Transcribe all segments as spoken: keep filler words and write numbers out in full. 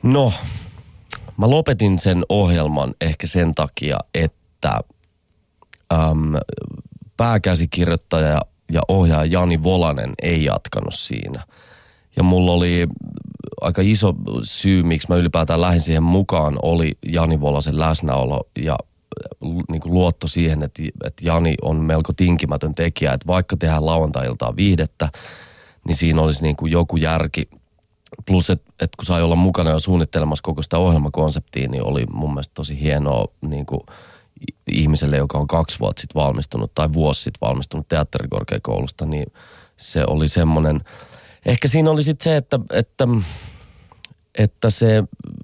No, mä lopetin sen ohjelman ehkä sen takia, että äm, pääkäsikirjoittaja ja, ja ohjaaja Jani Volanen ei jatkanut siinä. Ja mulla oli aika iso syy, miksi mä ylipäätään lähdin siihen mukaan, oli Jani Volasen läsnäolo ja niin kuin luotto siihen, että, että Jani on melko tinkimätön tekijä, että vaikka tehdään lauantai-iltaa viihdettä, niin siinä olisi niin kuin joku järki. Plus, että, että kun sai olla mukana jo suunnittelemassa koko sitä ohjelmakonseptia, niin oli mun mielestä tosi hienoa niin kuin ihmiselle, joka on kaksi vuotta sitten valmistunut tai vuosi sitten valmistunut teatterikorkeakoulusta, niin se oli semmoinen. Ehkä siinä oli sitten se, että, että, että se,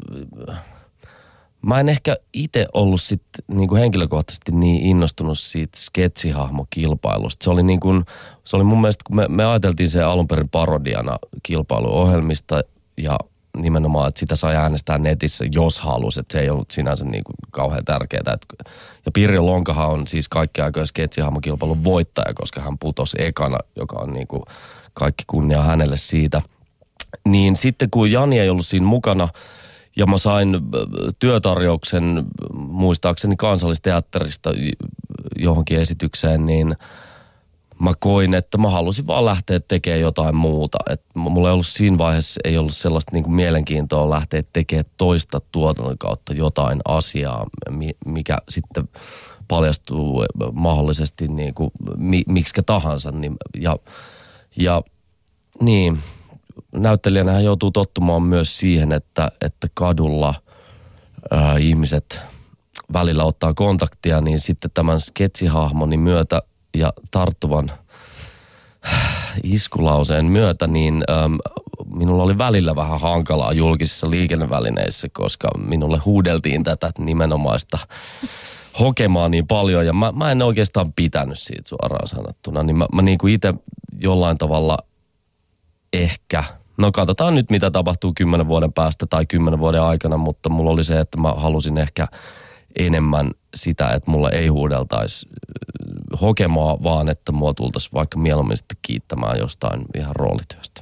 mä en ehkä itse ollut sitten niin kuin henkilökohtaisesti niin innostunut siitä sketsihahmokilpailusta. Se oli niin kuin, se oli mun mielestä, kun me, me ajateltiin se alun perin parodiana kilpailuohjelmista ja nimenomaan, että sitä sai äänestää netissä, jos halusi, että se ei ollut sinänsä niin kuin kauhean tärkeää. Ja Pirjo Lonkahan on siis kaikki aikojen sketsihahmokilpailun voittaja, koska hän putosi ekana, joka on niin kuin kaikki kunnia hänelle siitä. Niin sitten kun Jani ei ollut siinä mukana ja mä sain työtarjouksen muistaakseni Kansallisteatterista johonkin esitykseen, niin mä koin, että mä halusin vaan lähteä tekemään jotain muuta. Et mulla ei ollut siinä vaiheessa, ei ollut sellaista niin kuin mielenkiintoa lähteä tekemään toista tuotannon kautta jotain asiaa, mikä sitten paljastuu mahdollisesti niin kuin miksikä tahansa. Niin, ja, ja niin, näyttelijänä hän joutuu tottumaan myös siihen, että, että kadulla ää, ihmiset välillä ottaa kontaktia, niin sitten tämän sketsihahmoni myötä ja tarttuvan iskulauseen myötä, niin äm, minulla oli välillä vähän hankalaa julkisissa liikennevälineissä, koska minulle huudeltiin tätä nimenomaista hokemaa niin paljon, ja mä, mä en oikeastaan pitänyt siitä suoraan sanottuna, niin mä, mä niin kuin itse jollain tavalla ehkä, no katsotaan nyt mitä tapahtuu kymmenen vuoden päästä tai kymmenen vuoden aikana, mutta mulla oli se, että mä halusin ehkä enemmän sitä, että mulla ei huudeltaisi hokemaa, vaan että mua tultaisiin vaikka mieluummin sitten kiittämään jostain ihan roolityöstä.